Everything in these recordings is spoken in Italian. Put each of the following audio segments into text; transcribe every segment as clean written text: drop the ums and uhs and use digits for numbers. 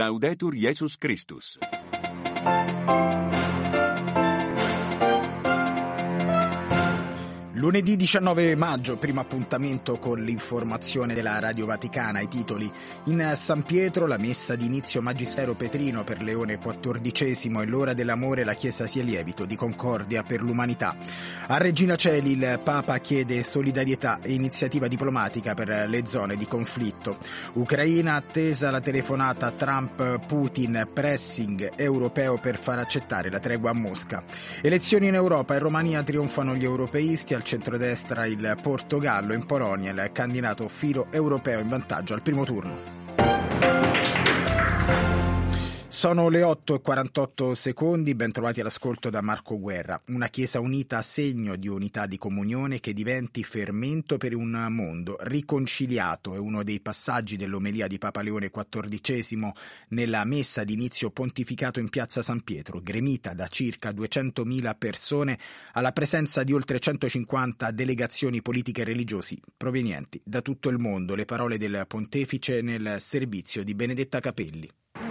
Laudetur Jesus Christus. Lunedì 19 maggio, primo appuntamento con l'informazione della Radio Vaticana. I titoli: in San Pietro la messa di inizio Magistero Petrino per Leone XIV e l'ora dell'amore, la Chiesa sia lievito di concordia per l'umanità. A Regina Coeli il Papa chiede solidarietà e iniziativa diplomatica per le zone di conflitto. Ucraina, attesa la telefonata Trump-Putin, pressing europeo per far accettare la tregua a Mosca. Elezioni in Europa, in Romania trionfano gli europeisti, al centrodestra il Portogallo, in Polonia il candidato filo europeo in vantaggio al primo turno. Sono le 8:48, ben trovati all'ascolto da Marco Guerra. Una Chiesa unita, segno di unità di comunione che diventi fermento per un mondo riconciliato, è uno dei passaggi dell'omelia di Papa Leone XIV nella messa d'inizio pontificato in piazza San Pietro, gremita da circa 200.000 persone alla presenza di oltre 150 delegazioni politiche e religiosi provenienti da tutto il mondo. Le parole del pontefice nel servizio di Benedetta Capelli.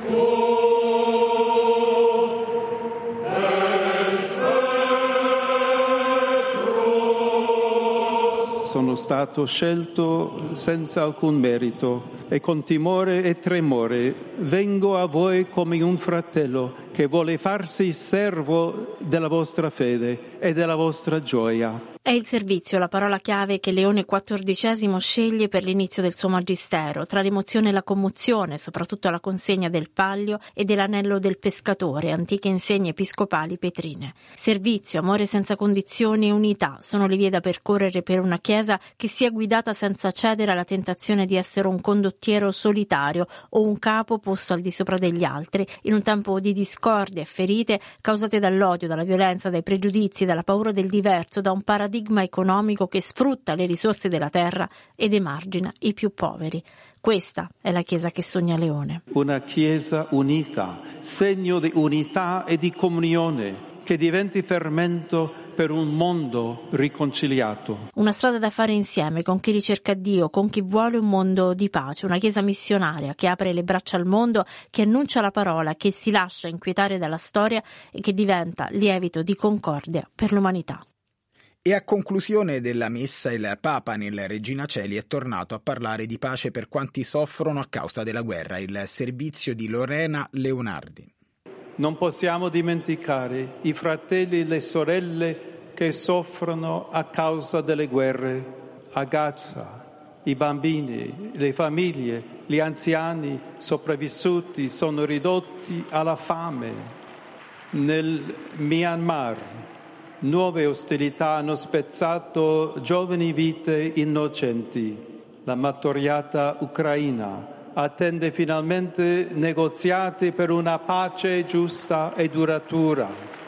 Sono stato scelto senza alcun merito e con timore e tremore vengo a voi come un fratello che vuole farsi servo della vostra fede e della vostra gioia. È il servizio la parola chiave che Leone XIV sceglie per l'inizio del suo magistero, tra l'emozione e la commozione, soprattutto la consegna del Pallio e dell'anello del pescatore, antiche insegne episcopali petrine. Servizio, amore senza condizioni e unità sono le vie da percorrere per una Chiesa che sia guidata senza cedere alla tentazione di essere un condottiero solitario o un capo posto al di sopra degli altri, in un tempo di discordie e ferite causate dall'odio, dalla violenza, dai pregiudizi, dalla paura del diverso, da un paradigma economico che sfrutta le risorse della terra ed emargina i più poveri. Questa è la Chiesa che sogna Leone. Una Chiesa unita, segno di unità e di comunione, che diventi fermento per un mondo riconciliato. Una strada da fare insieme con chi ricerca Dio, con chi vuole un mondo di pace, una Chiesa missionaria che apre le braccia al mondo, che annuncia la parola, che si lascia inquietare dalla storia e che diventa lievito di concordia per l'umanità. E a conclusione della messa il Papa nel Regina Coeli è tornato a parlare di pace per quanti soffrono a causa della guerra, il servizio di Lorena Leonardi. Non possiamo dimenticare i fratelli e le sorelle che soffrono a causa delle guerre, a Gaza, i bambini, le famiglie, gli anziani sopravvissuti sono ridotti alla fame. Nel Myanmar nuove ostilità hanno spezzato giovani vite innocenti. La martoriata Ucraina attende finalmente negoziati per una pace giusta e duratura.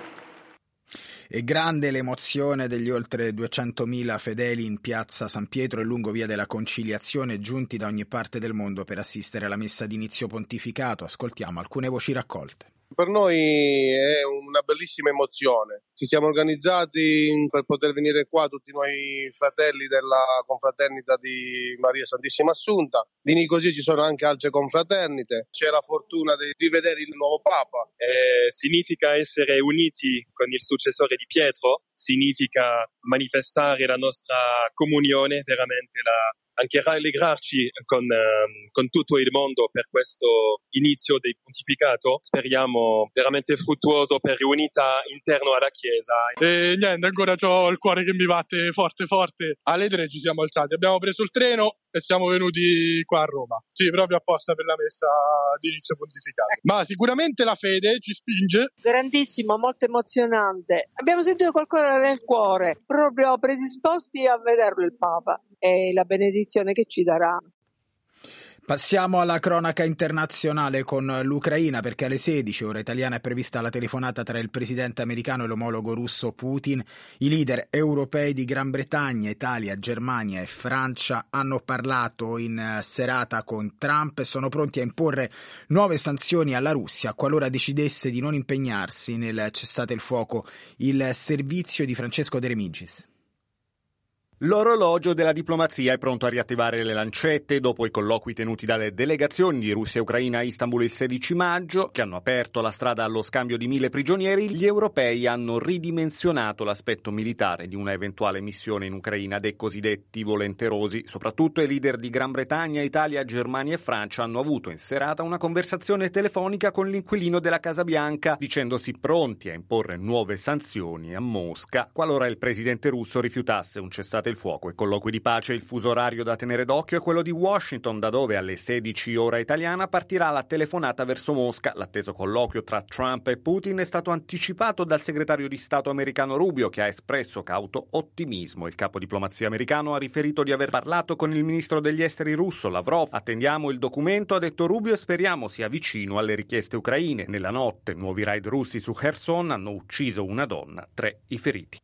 È grande l'emozione degli oltre 200.000 fedeli in piazza San Pietro e lungo via della Conciliazione, giunti da ogni parte del mondo per assistere alla messa d'inizio pontificato. Ascoltiamo alcune voci raccolte. Per noi è una bellissima emozione. Ci siamo organizzati per poter venire qua tutti noi fratelli della confraternita di Maria Santissima Assunta. Di Nicosia ci sono anche altre confraternite. C'è la fortuna di vedere il nuovo Papa. Significa essere uniti con il successore di Pietro, significa manifestare la nostra comunione, veramente anche rallegrarci con tutto il mondo per questo inizio del pontificato. Speriamo veramente fruttuoso per l'unità interno alla Chiesa. E niente, ancora ho il cuore che mi batte forte forte. Alle 3 ci siamo alzati, abbiamo preso il treno e siamo venuti qua a Roma. Sì, proprio apposta per la messa di inizio pontificato. Ma sicuramente la fede ci spinge. Grandissimo, molto emozionante. Abbiamo sentito qualcosa nel cuore, proprio predisposti a vederlo il Papa e la benedizione che ci darà. Passiamo alla cronaca internazionale con l'Ucraina, perché alle 16 ora italiana è prevista la telefonata tra il presidente americano e l'omologo russo Putin. I leader europei di Gran Bretagna, Italia, Germania e Francia hanno parlato in serata con Trump e sono pronti a imporre nuove sanzioni alla Russia qualora decidesse di non impegnarsi nel cessate il fuoco. Il servizio di Francesco De Remigis. L'orologio della diplomazia è pronto a riattivare le lancette dopo i colloqui tenuti dalle delegazioni di Russia e Ucraina a Istanbul il 16 maggio, che hanno aperto la strada allo scambio di 1.000 prigionieri. Gli europei hanno ridimensionato l'aspetto militare di una eventuale missione in Ucraina dei cosiddetti volenterosi. Soprattutto i leader di Gran Bretagna, Italia, Germania e Francia hanno avuto in serata una conversazione telefonica con l'inquilino della Casa Bianca, dicendosi pronti a imporre nuove sanzioni a Mosca qualora il presidente russo rifiutasse un cessate il fuoco e colloqui di pace. Il fuso orario da tenere d'occhio è quello di Washington, da dove alle 16 ora italiana partirà la telefonata verso Mosca. L'atteso colloquio tra Trump e Putin è stato anticipato dal segretario di Stato americano Rubio, che ha espresso cauto ottimismo. Il capo diplomazia americano ha riferito di aver parlato con il ministro degli esteri russo Lavrov. Attendiamo il documento, ha detto Rubio, e speriamo sia vicino alle richieste ucraine. Nella notte nuovi raid russi su Kherson hanno ucciso una donna, 3 i feriti.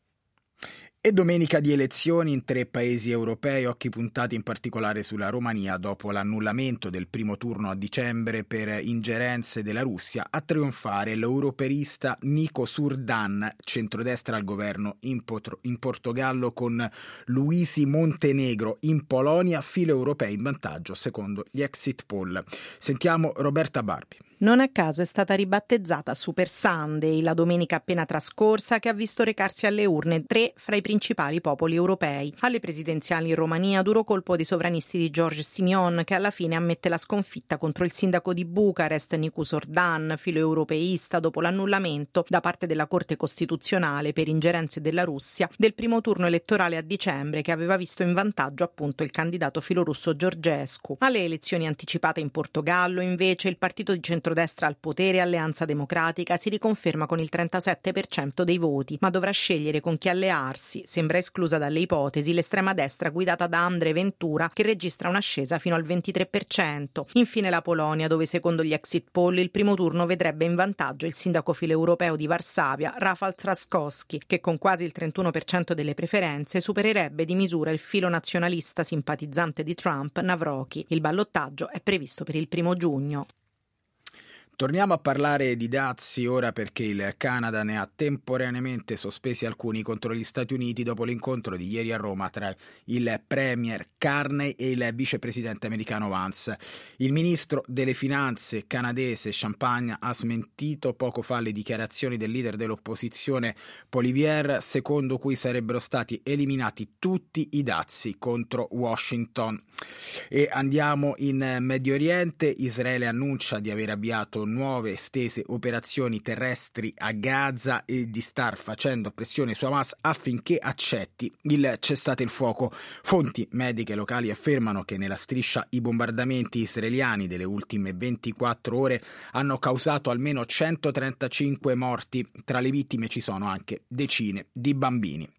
E domenica di elezioni in 3 paesi europei, occhi puntati in particolare sulla Romania dopo l'annullamento del primo turno a dicembre per ingerenze della Russia. A trionfare l'europeista Nico Surdan, centrodestra al governo in Portogallo, con Luisi Montenegro in Polonia, filo europei in vantaggio secondo gli exit poll. Sentiamo Roberta Barbi. Non a caso è stata ribattezzata Super Sunday la domenica appena trascorsa, che ha visto recarsi alle urne 3 fra i principali popoli europei. Alle presidenziali in Romania duro colpo dei sovranisti di George Simion, che alla fine ammette la sconfitta contro il sindaco di Bucarest Nicu Sordan, filoeuropeista, dopo l'annullamento da parte della Corte Costituzionale per ingerenze della Russia del primo turno elettorale a dicembre, che aveva visto in vantaggio appunto il candidato filorusso Georgescu. Alle elezioni anticipate in Portogallo invece il partito di centrodestra al potere, Alleanza Democratica, si riconferma con il 37% dei voti, ma dovrà scegliere con chi allearsi. Sembra esclusa dalle ipotesi l'estrema destra guidata da Andrei Ventura, che registra un'ascesa fino al 23%. Infine la Polonia, dove secondo gli exit poll il primo turno vedrebbe in vantaggio il sindaco filoeuropeo di Varsavia, Rafał Trzaskowski, che con quasi il 31% delle preferenze supererebbe di misura il filo nazionalista simpatizzante di Trump, Nawrocki. Il ballottaggio è previsto per il 1 giugno. Torniamo a parlare di dazi ora, perché il Canada ne ha temporaneamente sospesi alcuni contro gli Stati Uniti dopo l'incontro di ieri a Roma tra il premier Carney e il vicepresidente americano Vance. Il ministro delle finanze canadese Champagne ha smentito poco fa le dichiarazioni del leader dell'opposizione Poilievre, secondo cui sarebbero stati eliminati tutti i dazi contro Washington. E andiamo in Medio Oriente. Israele annuncia di aver avviato nuove estese operazioni terrestri a Gaza e di star facendo pressione su Hamas affinché accetti il cessate il fuoco. Fonti mediche locali affermano che nella striscia i bombardamenti israeliani delle ultime 24 ore hanno causato almeno 135 morti. Tra le vittime ci sono anche decine di bambini.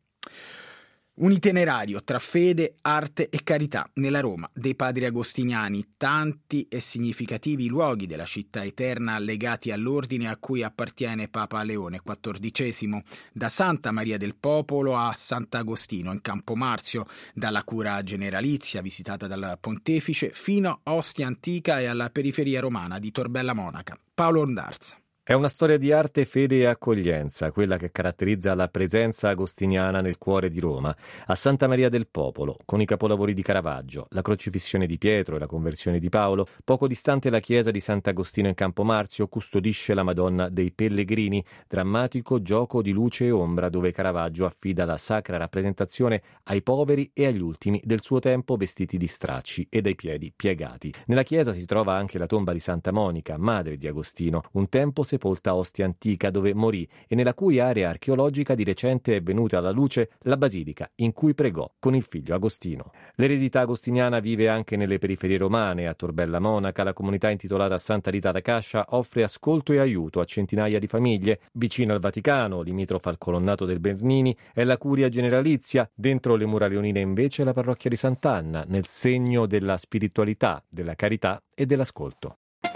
Un itinerario tra fede, arte e carità nella Roma dei padri agostiniani, tanti e significativi luoghi della città eterna legati all'ordine a cui appartiene Papa Leone XIV, da Santa Maria del Popolo a Sant'Agostino in Campomarzio, dalla cura generalizia visitata dal pontefice fino a Ostia Antica e alla periferia romana di Torbella Monaca. Paolo Ondarza. È una storia di arte, fede e accoglienza, quella che caratterizza la presenza agostiniana nel cuore di Roma, a Santa Maria del Popolo, con i capolavori di Caravaggio, la crocifissione di Pietro e la conversione di Paolo. Poco distante la chiesa di Sant'Agostino in Campomarzio custodisce la Madonna dei Pellegrini, drammatico gioco di luce e ombra dove Caravaggio affida la sacra rappresentazione ai poveri e agli ultimi del suo tempo vestiti di stracci e dai piedi piegati. Nella chiesa si trova anche la tomba di Santa Monica, madre di Agostino, un tempo sepolta a Ostia Antica dove morì e nella cui area archeologica di recente è venuta alla luce la basilica in cui pregò con il figlio Agostino. L'eredità agostiniana vive anche nelle periferie romane. A Torbella Monaca la comunità intitolata Santa Rita da Cascia offre ascolto e aiuto a centinaia di famiglie. Vicino al Vaticano, limitrofa al colonnato del Bernini, è la curia generalizia. Dentro le mura leonine invece la parrocchia di Sant'Anna, nel segno della spiritualità, della carità e dell'ascolto.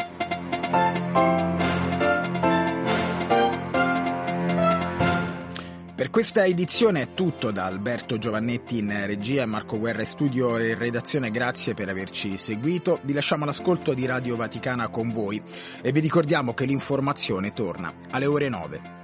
Per questa edizione è tutto. Da Alberto Giovannetti in regia, Marco Guerra in studio e redazione, grazie per averci seguito. Vi lasciamo all'ascolto di Radio Vaticana con voi e vi ricordiamo che l'informazione torna alle ore 9.